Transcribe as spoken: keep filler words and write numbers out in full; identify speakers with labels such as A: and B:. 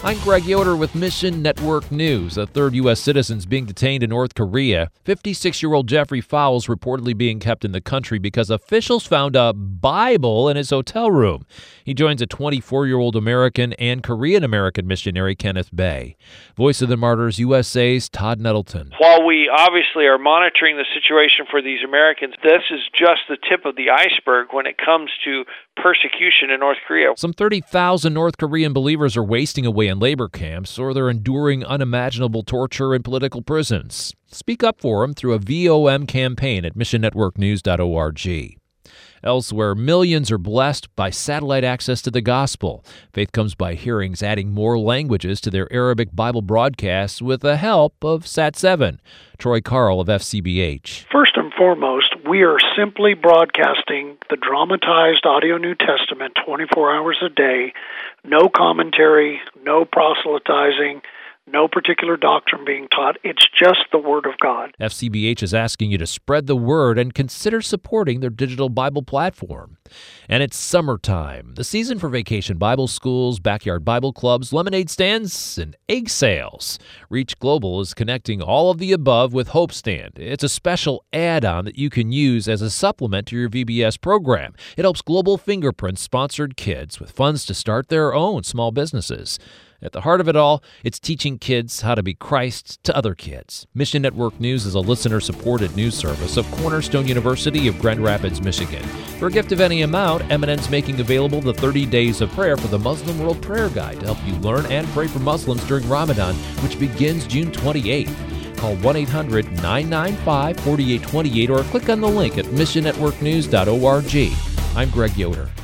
A: I'm Greg Yoder with Mission Network News. A third U S citizen is being detained in North Korea. fifty-six-year-old Jeffrey Fowles reportedly being kept in the country because officials found a Bible in his hotel room. He joins a twenty-four-year-old American and Korean-American missionary, Kenneth Bae. Voice of the Martyrs U S A's Todd Nettleton.
B: While we obviously are monitoring the situation for these Americans, this is just the tip of the iceberg when it comes to persecution in North Korea.
A: Some thirty thousand North Korean believers are wasting away in labor camps, or they're enduring unimaginable torture in political prisons. Speak up for them through a V O M campaign at mission network news dot org. Elsewhere, millions are blessed by satellite access to the gospel. Faith Comes by Hearing's adding more languages to their Arabic Bible broadcasts with the help of Sat seven. Troy Carl of F C B H.
C: First and foremost, we are simply broadcasting the dramatized audio New Testament twenty-four hours a day. No commentary, no proselytizing, no particular doctrine being taught. It's just the Word of God.
A: F C B H is asking you to spread the word and consider supporting their digital Bible platform. And it's summertime, the season for vacation Bible schools, backyard Bible clubs, lemonade stands, and egg sales. Reach Global is connecting all of the above with Hope Stand. It's a special add-on that you can use as a supplement to your V B S program. It helps Global Fingerprints sponsored kids with funds to start their own small businesses. At the heart of it all, it's teaching kids how to be Christ to other kids. Mission Network News is a listener-supported news service of Cornerstone University of Grand Rapids, Michigan. For a gift of any amount, M N N's making available the thirty days of prayer for the Muslim World Prayer Guide to help you learn and pray for Muslims during Ramadan, which begins June twenty-eighth. Call one eight hundred nine nine five four eight two eight or click on the link at mission network news dot org. I'm Greg Yoder.